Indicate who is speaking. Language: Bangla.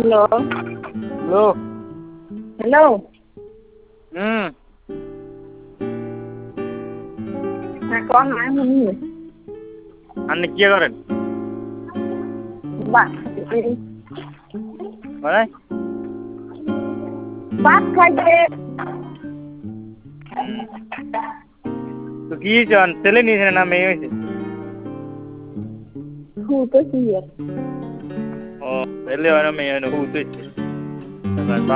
Speaker 1: हेलो
Speaker 2: लो
Speaker 1: हेलो হ্যাঁ কোন নাই শুনি
Speaker 2: আপনি কি করেন
Speaker 1: ভাত
Speaker 2: মানে
Speaker 1: ভাত খাইতে
Speaker 2: তো কি চান ছেলে নিয়েছেন না মেয়ে হয়েছে
Speaker 1: শুতে কি
Speaker 2: ও ছেলে হয় না মেয়ে হয় না হুতেছে